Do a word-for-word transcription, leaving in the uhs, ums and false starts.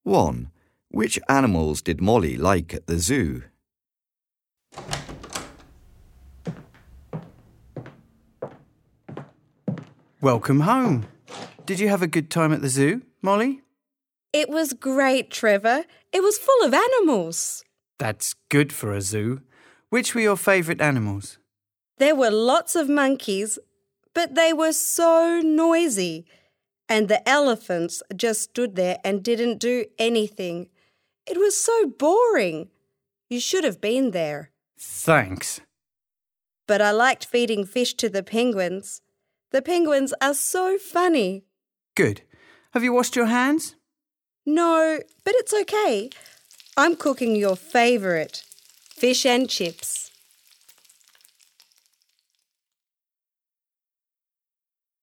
one. Which animals did Molly like at the zoo? Welcome home. Did you have a good time at the zoo, Molly? It was great, Trevor. It was full of animals. That's good for a zoo. Which were your favourite animals? There were lots of monkeys, but they were so noisy. And the elephants just stood there and didn't do anything. It was so boring. You should have been there. Thanks. But I liked feeding fish to the penguins. The penguins are so funny. Good. Have you washed your hands? No, but it's okay. I'm cooking your favourite, fish and chips.